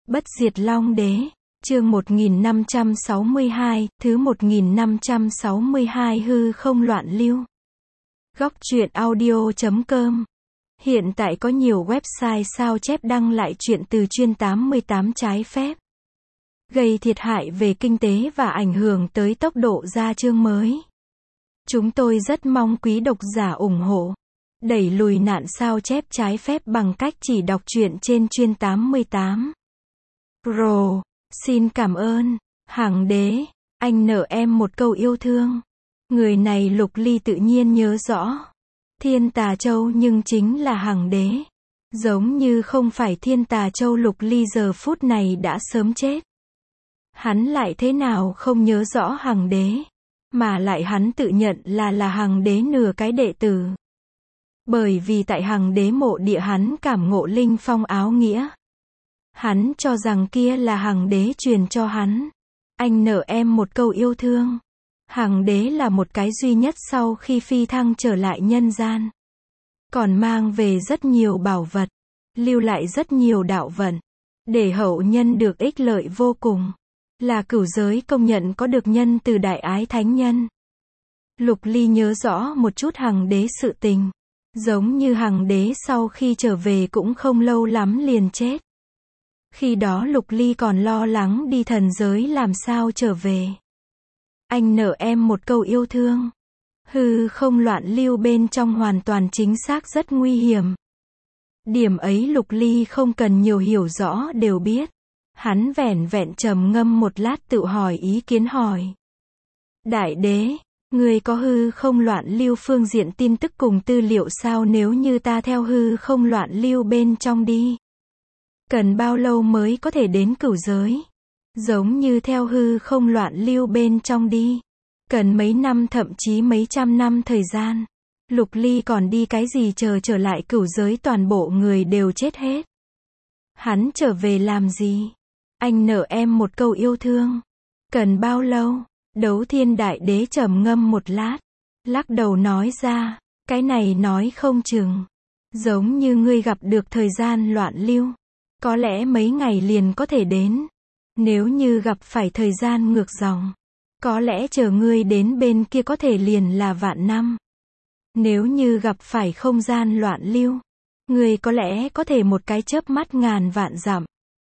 Bất diệt Long Đế, chương 1562, thứ 1562 hư không loạn lưu. Góc truyện audio.com. Hiện tại có nhiều website sao chép đăng lại truyện từ chuyên 88 trái phép, gây thiệt hại về kinh tế và ảnh hưởng tới tốc độ ra chương mới. Chúng tôi rất mong quý độc giả ủng hộ, đẩy lùi nạn sao chép trái phép bằng cách chỉ đọc truyện trên chuyên 88. Pro, xin cảm ơn. Hằng Đế, anh nợ em một câu yêu thương. Người này Lục Ly tự nhiên nhớ rõ. Thiên Tà Châu nhưng chính là Hằng Đế. Giống như không phải Thiên Tà Châu, Lục Ly giờ phút này đã sớm chết. Hắn lại thế nào không nhớ rõ Hằng Đế, mà lại hắn tự nhận là Hằng Đế nửa cái đệ tử. Bởi vì tại Hằng Đế mộ địa hắn cảm ngộ linh phong áo nghĩa. Hắn cho rằng kia là Hằng Đế truyền cho hắn. Anh nợ em một câu yêu thương. Hằng Đế là một cái duy nhất sau khi phi thăng trở lại nhân gian, còn mang về rất nhiều bảo vật, lưu lại rất nhiều đạo vận, để hậu nhân được ích lợi vô cùng. Là cửu giới công nhận có được nhân từ đại ái thánh nhân. Lục Ly nhớ rõ một chút Hằng Đế sự tình. Giống như Hằng Đế sau khi trở về cũng không lâu lắm liền chết. Khi đó Lục Ly còn lo lắng đi thần giới làm sao trở về. Anh nợ em một câu yêu thương. Hư không loạn lưu bên trong hoàn toàn chính xác rất nguy hiểm. Điểm ấy Lục Ly không cần nhiều hiểu rõ đều biết. Hắn vẻn vẹn trầm ngâm một lát tự hỏi ý kiến hỏi. Đại đế, người có hư không loạn lưu phương diện tin tức cùng tư liệu sao? Nếu như ta theo hư không loạn lưu bên trong đi, cần bao lâu mới có thể đến cửu giới? Giống như theo hư không loạn lưu bên trong đi, cần mấy năm thậm chí mấy trăm năm thời gian. Lục Ly còn đi cái gì, trở lại cửu giới toàn bộ người đều chết hết. Hắn trở về làm gì? Anh nợ em một câu yêu thương. Cần bao lâu? Đấu Thiên Đại Đế trầm ngâm một lát, lắc đầu nói ra, cái này nói không chừng. Giống như ngươi gặp được thời gian loạn lưu, có lẽ mấy ngày liền có thể đến. Nếu như gặp phải thời gian ngược dòng, có lẽ chờ ngươi đến bên kia có thể liền là vạn năm. Nếu như gặp phải không gian loạn lưu, ngươi có lẽ có thể một cái chớp mắt ngàn vạn dặm.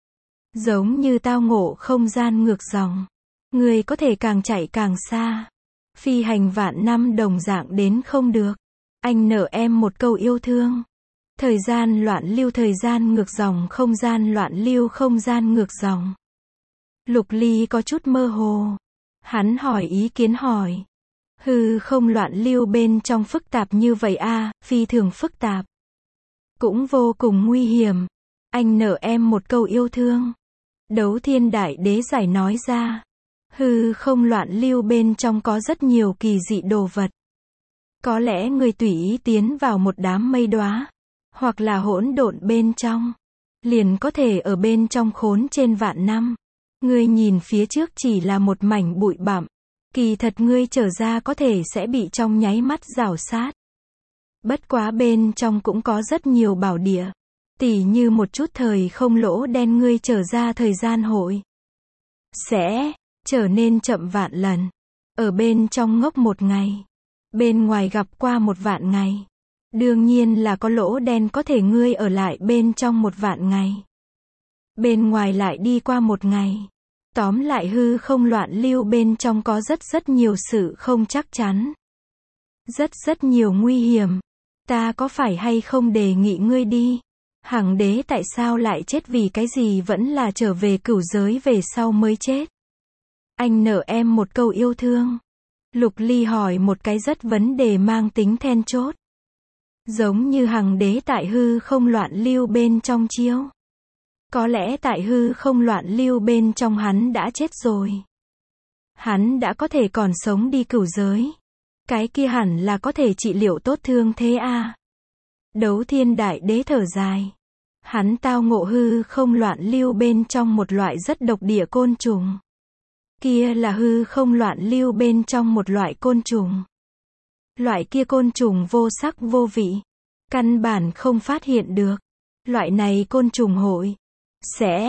Giống như tao ngộ không gian ngược dòng, ngươi có thể càng chạy càng xa. Phi hành vạn năm đồng dạng đến không được. Anh nợ em một câu yêu thương. Thời gian loạn lưu, thời gian ngược dòng, không gian loạn lưu, không gian ngược dòng. Lục Ly có chút mơ hồ. Hắn hỏi ý kiến hỏi. Hư không loạn lưu bên trong phức tạp như vậy à? Phi thường phức tạp. Cũng vô cùng nguy hiểm. Anh nợ em một câu yêu thương. Đấu Thiên Đại Đế giải nói ra. Hư không loạn lưu bên trong có rất nhiều kỳ dị đồ vật. Có lẽ người tùy ý tiến vào một đám mây đóa, hoặc là hỗn độn bên trong, liền có thể ở bên trong khốn trên vạn năm. Ngươi nhìn phía trước chỉ là một mảnh bụi bặm, kỳ thật ngươi trở ra có thể sẽ bị trong nháy mắt rào sát. Bất quá bên trong cũng có rất nhiều bảo địa, tỉ như một chút thời không lỗ đen, ngươi trở ra thời gian hội sẽ trở nên chậm vạn lần. Ở bên trong ngốc một ngày, bên ngoài gặp qua một vạn ngày. Đương nhiên là có lỗ đen có thể ngươi ở lại bên trong một vạn ngày, bên ngoài lại đi qua một ngày. Tóm lại hư không loạn lưu bên trong có rất nhiều sự không chắc chắn, rất nhiều nguy hiểm. Ta có phải hay không đề nghị ngươi đi? Hằng Đế tại sao lại chết, vì cái gì vẫn là trở về cửu giới về sau mới chết? Anh nợ em một câu yêu thương. Lục Ly hỏi một cái rất vấn đề mang tính then chốt. Giống như Hằng Đế tại hư không loạn lưu bên trong chiếu, có lẽ tại hư không loạn lưu bên trong hắn đã chết rồi. Hắn đã có thể còn sống đi cửu giới. Cái kia hẳn là có thể trị liệu tốt thương thế à? Đấu Thiên Đại Đế thở dài. Hắn tao ngộ hư không loạn lưu bên trong một loại rất độc địa côn trùng. Kia là hư không loạn lưu bên trong một loại côn trùng. Loại kia côn trùng vô sắc vô vị, căn bản không phát hiện được. Loại này côn trùng hội sẽ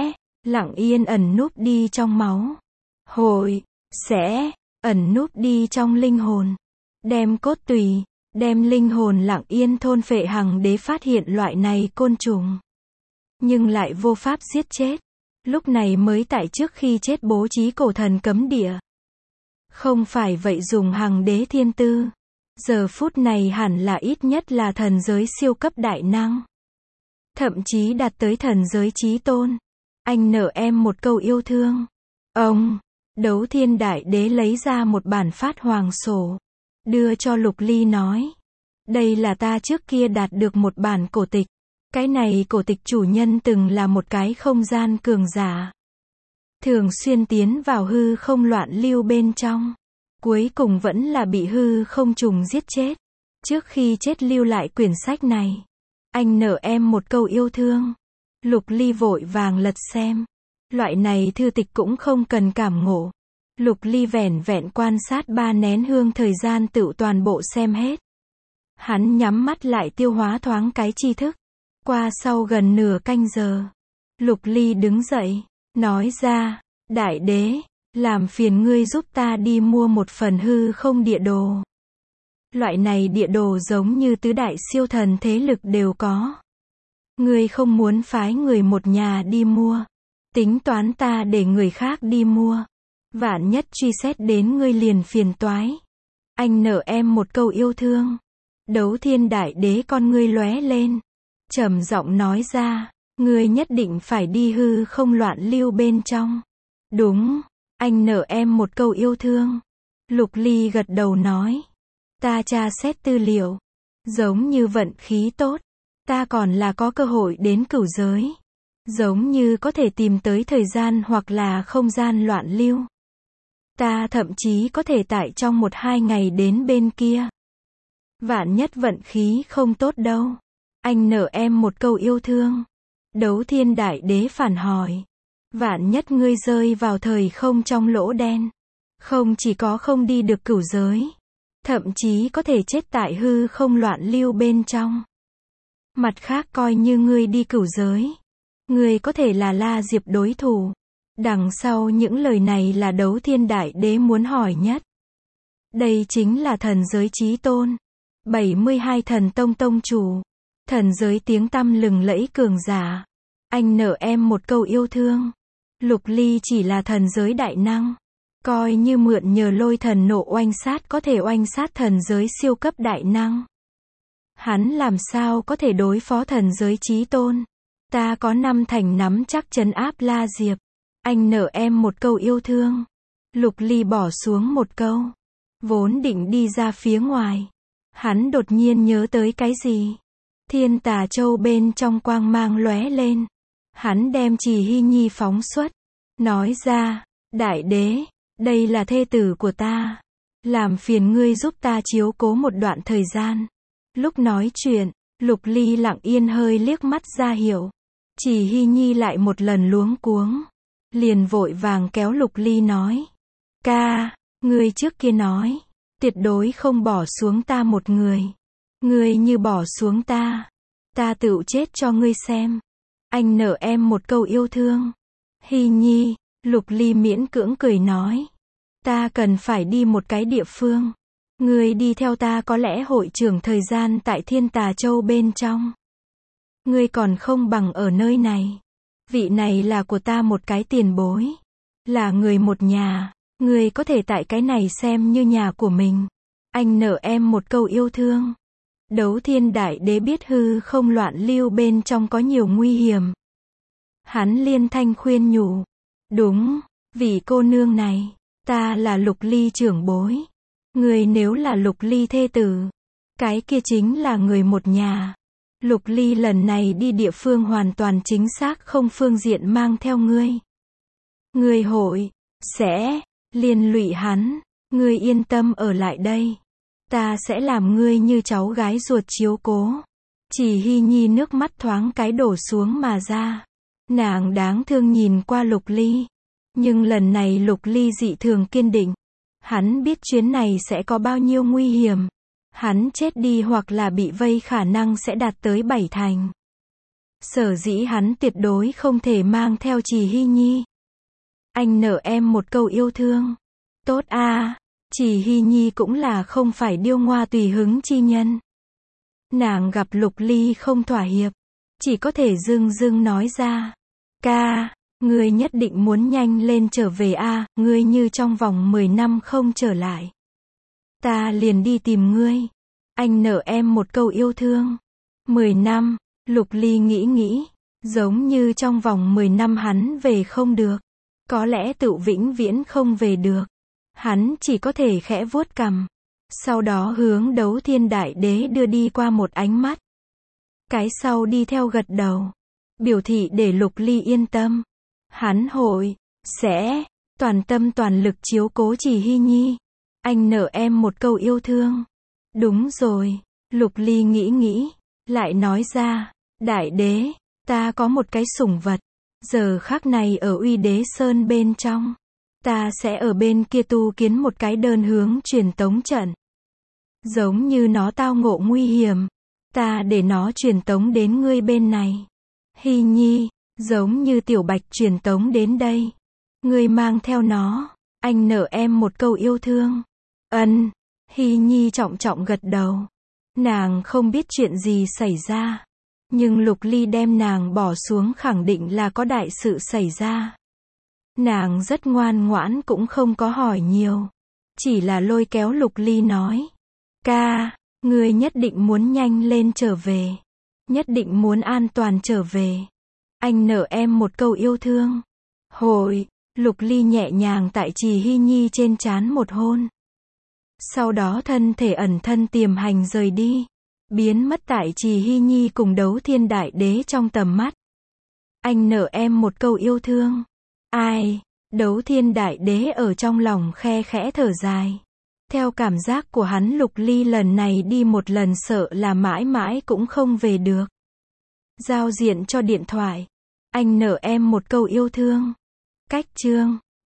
lặng yên ẩn núp đi trong máu. Hội, sẽ, ẩn núp đi trong linh hồn. Đem cốt tùy, đem linh hồn lặng yên thôn phệ hằng đế phát hiện loại này côn trùng. Nhưng lại vô pháp giết chết. Lúc này mới tại trước khi chết bố trí cổ thần cấm địa. Không phải vậy dùng hằng đế thiên tư. Giờ phút này hẳn là ít nhất là thần giới siêu cấp đại năng. Thậm chí đạt tới thần giới chí tôn. Anh nợ em một câu yêu thương. Ông, Đấu Thiên Đại Đế lấy ra một bản phát hoàng sổ. Đưa cho Lục Ly nói. Đây là ta trước kia đạt được một bản cổ tịch. Cái này cổ tịch chủ nhân từng là một cái không gian cường giả. Thường xuyên tiến vào hư không loạn lưu bên trong. Cuối cùng vẫn là bị hư không trùng giết chết. Trước khi chết lưu lại quyển sách này. Anh nợ em một câu yêu thương. Lục Ly vội vàng lật xem. Loại này thư tịch cũng không cần cảm ngộ. Lục Ly vẻn vẹn quan sát 3 nén hương thời gian tự toàn bộ xem hết. Hắn nhắm mắt lại tiêu hóa thoáng cái tri thức. Qua sau gần nửa canh giờ. Lục Ly đứng dậy. Nói ra, Đại Đế, làm phiền ngươi giúp ta đi mua một phần hư không địa đồ. Loại này địa đồ giống như tứ đại siêu thần thế lực đều có. Ngươi không muốn phái người một nhà đi mua. Tính toán ta để người khác đi mua. Vạn nhất truy xét đến ngươi liền phiền toái. Anh nợ em một câu yêu thương. Đấu Thiên Đại Đế con ngươi lóe lên. Trầm giọng nói ra, ngươi nhất định phải đi hư không loạn lưu bên trong. Đúng, anh nợ em một câu yêu thương. Lục Ly gật đầu nói. Ta tra xét tư liệu. Giống như vận khí tốt. Ta còn là có cơ hội đến cửu giới. Giống như có thể tìm tới thời gian hoặc là không gian loạn lưu. Ta thậm chí có thể tại trong 1-2 ngày đến bên kia. Vạn nhất vận khí không tốt đâu. Anh nợ em một câu yêu thương. Đấu Thiên Đại Đế phản hỏi. Vạn nhất ngươi rơi vào thời không trong lỗ đen. Không chỉ có không đi được cửu giới. Thậm chí có thể chết tại hư không loạn lưu bên trong. Mặt khác coi như ngươi đi cửu giới. Ngươi có thể là La Diệp đối thủ. Đằng sau những lời này là Đấu Thiên Đại Đế muốn hỏi nhất. Đây chính là thần giới chí tôn. 72 thần tông tông chủ. Thần giới tiếng tăm lừng lẫy cường giả. Anh nợ em một câu yêu thương. Lục Ly chỉ là thần giới đại năng. Coi như mượn nhờ lôi thần nộ oanh sát có thể oanh sát thần giới siêu cấp đại năng. Hắn làm sao có thể đối phó thần giới chí tôn. Ta có 5 thành nắm chắc trấn áp La Diệp. Anh nợ em một câu yêu thương. Lục Ly bỏ xuống một câu. Vốn định đi ra phía ngoài. Hắn đột nhiên nhớ tới cái gì. Thiên Tà Châu bên trong quang mang lóe lên. Hắn đem Trì Hy Nhi phóng xuất. Nói ra, Đại Đế, đây là thê tử của ta. Làm phiền ngươi giúp ta chiếu cố một đoạn thời gian. Lúc nói chuyện, Lục Ly lặng yên hơi liếc mắt ra hiệu. Trì Hy Nhi lại một lần luống cuống. Liền vội vàng kéo Lục Ly nói. Ca, ngươi trước kia nói. Tuyệt đối không bỏ xuống ta một người. Ngươi như bỏ xuống ta. Ta tự chết cho ngươi xem. Anh nợ em một câu yêu thương. Hy Nhi, Lục Ly miễn cưỡng cười nói. Ta cần phải đi một cái địa phương. Ngươi đi theo ta có lẽ hội trưởng thời gian tại Thiên Tà Châu bên trong. Ngươi còn không bằng ở nơi này. Vị này là của ta một cái tiền bối. Là người một nhà. Ngươi có thể tại cái này xem như nhà của mình. Anh nợ em một câu yêu thương. Đấu Thiên Đại Đế biết hư không loạn lưu bên trong có nhiều nguy hiểm. Hắn liên thanh khuyên nhủ. Đúng, vì cô nương này, ta là Lục Ly trưởng bối. Người nếu là Lục Ly thê tử, cái kia chính là người một nhà. Lục Ly lần này đi địa phương hoàn toàn chính xác không phương diện mang theo ngươi. Ngươi hội, sẽ, liên lụy hắn. Ngươi yên tâm ở lại đây. Ta sẽ làm ngươi như cháu gái ruột chiếu cố. Trì Hy Nhi nước mắt thoáng cái đổ xuống mà ra. Nàng đáng thương nhìn qua Lục Ly. Nhưng lần này Lục Ly dị thường kiên định. Hắn biết chuyến này sẽ có bao nhiêu nguy hiểm. Hắn chết đi hoặc là bị vây khả năng sẽ đạt tới 7 thành. Sở dĩ hắn tuyệt đối không thể mang theo Trì Hy Nhi. Anh nợ em một câu yêu thương. Tốt a. Trì Hy Nhi cũng là không phải điêu ngoa tùy hứng chi nhân. Nàng gặp Lục Ly không thỏa hiệp, chỉ có thể dưng dưng nói ra. Ca, ngươi nhất định muốn nhanh lên trở về a, ngươi như trong vòng 10 năm không trở lại. Ta liền đi tìm ngươi. Anh nợ em một câu yêu thương. 10 năm, Lục Ly nghĩ, giống như trong vòng 10 năm hắn về không được. Có lẽ tự vĩnh viễn không về được. Hắn chỉ có thể khẽ vuốt cằm. Sau đó hướng Đấu Thiên Đại Đế đưa đi qua một ánh mắt. Cái sau đi theo gật đầu. Biểu thị để Lục Ly yên tâm. Hắn sẽ toàn tâm toàn lực chiếu cố Trì Hy Nhi. Anh nợ em một câu yêu thương. Đúng rồi. Lục Ly nghĩ, lại nói ra. Đại đế, ta có một cái sủng vật. Giờ khắc này ở Uy Đế Sơn bên trong. Ta sẽ ở bên kia tu kiến một cái đơn hướng truyền tống trận. Giống như nó tao ngộ nguy hiểm, ta để nó truyền tống đến ngươi bên này. Hy Nhi, giống như tiểu bạch truyền tống đến đây. Ngươi mang theo nó, anh nợ em một câu yêu thương. Ân, Hy Nhi trọng trọng gật đầu. Nàng không biết chuyện gì xảy ra. Nhưng Lục Ly đem nàng bỏ xuống khẳng định là có đại sự xảy ra. Nàng rất ngoan ngoãn cũng không có hỏi nhiều. Chỉ là lôi kéo Lục Ly nói. Ca, ngươi nhất định muốn nhanh lên trở về. Nhất định muốn an toàn trở về. Anh nợ em một câu yêu thương. Lục Ly nhẹ nhàng tại Trì Hy Nhi trên trán một hôn. Sau đó thân thể ẩn thân tiềm hành rời đi. Biến mất tại Trì Hy Nhi cùng Đấu Thiên Đại Đế trong tầm mắt. Anh nợ em một câu yêu thương. Ai? Đấu Thiên Đại Đế ở trong lòng khe khẽ thở dài. Theo cảm giác của hắn Lục Ly lần này đi một lần sợ là mãi mãi cũng không về được. Giao diện cho điện thoại. Anh nợ em một câu yêu thương. Cách chương